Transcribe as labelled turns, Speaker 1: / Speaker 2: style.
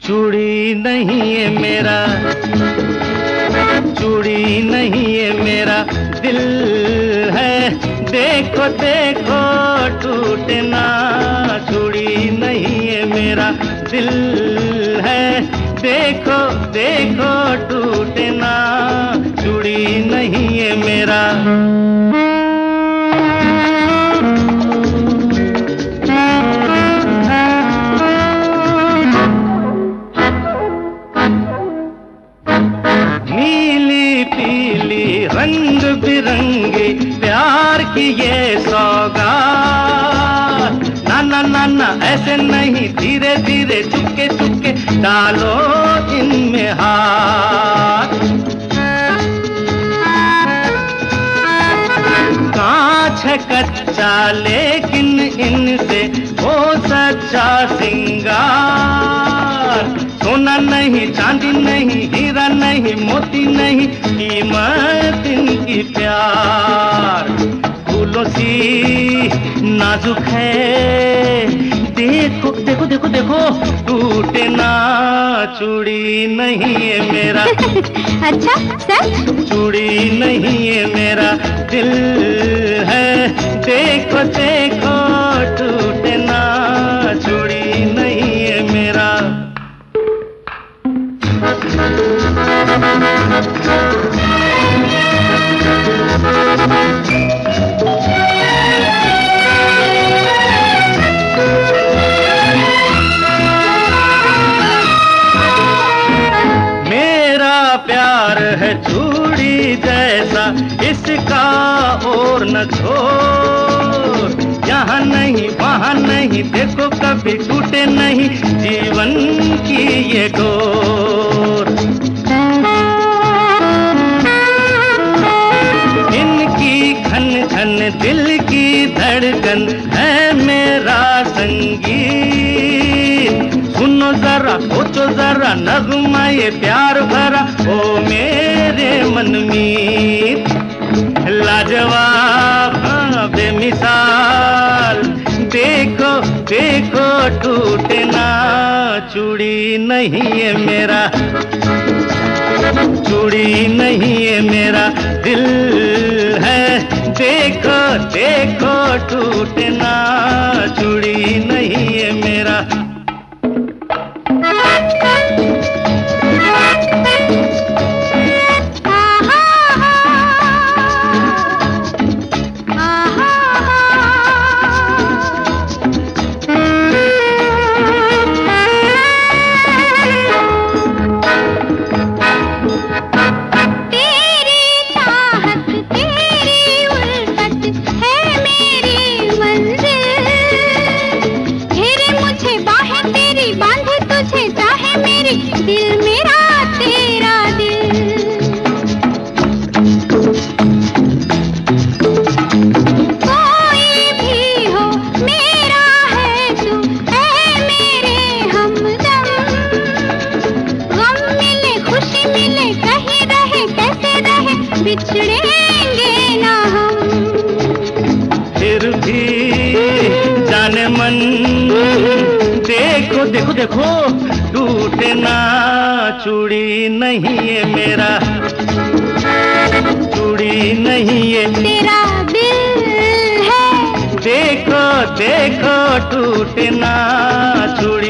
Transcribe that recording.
Speaker 1: चूड़ी नहीं है मेरा, चूड़ी नहीं है मेरा दिल है, देखो देखो टूटे ना। चूड़ी नहीं है मेरा दिल है, देखो देखो टूटे ना। चूड़ी नहीं है मेरा। नीली पीली रंग बिरंगे प्यार की ये सौगात, ना ना ना ना ऐसे नहीं, धीरे धीरे चुपके चुपके डालो इनमें हाथ। कांच है कच्चा लेकिन इनसे वो सच्चा सिंगार। सोना नहीं, चांदी नहीं, हीरा नहीं, मोती नहीं, कीमत इनकी प्यार। फूलों सी नाजुक है, देखो देखो देखो देखो टूटे ना। चूड़ी नहीं है मेरा
Speaker 2: अच्छा सच?
Speaker 1: चूड़ी नहीं है मेरा दिल है, देखो देखो टूटे ना। चूड़ी नहीं है मेरा। मेरा प्यार है चूड़ी जैसा, इसका और न छोड़। यहाँ नहीं वहाँ नहीं, देखो कभी टूटे नहीं जीवन की ये डोर। इनकी खन खन दिल की धड़कन है मेरा संगीत। सुनो जरा सोचो जरा नगमा ये प्यार भरा ओ मेरे मनमीत। लाजवाब बेमिसाल, देखो देखो टूटे ना। चूड़ी नहीं है मेरा, चूड़ी नहीं है मेरा दिल है, देखो देखो टूटे ना। चूड़ी नहीं है मेरा।
Speaker 2: दिल मेरा तेरा दिल, कोई भी हो मेरा है तू, ऐ मेरे हमदम। गम मिले खुशी मिले कहीं रहे कैसे रहे, बिछड़ेंगे ना हम।
Speaker 1: फिर भी जाने मन, देखो देखो देखो टूटे ना। चूड़ी नहीं है मेरा, चूड़ी नहीं है
Speaker 2: तेरा दिल है,
Speaker 1: देखो देखो टूटे ना। चूड़ी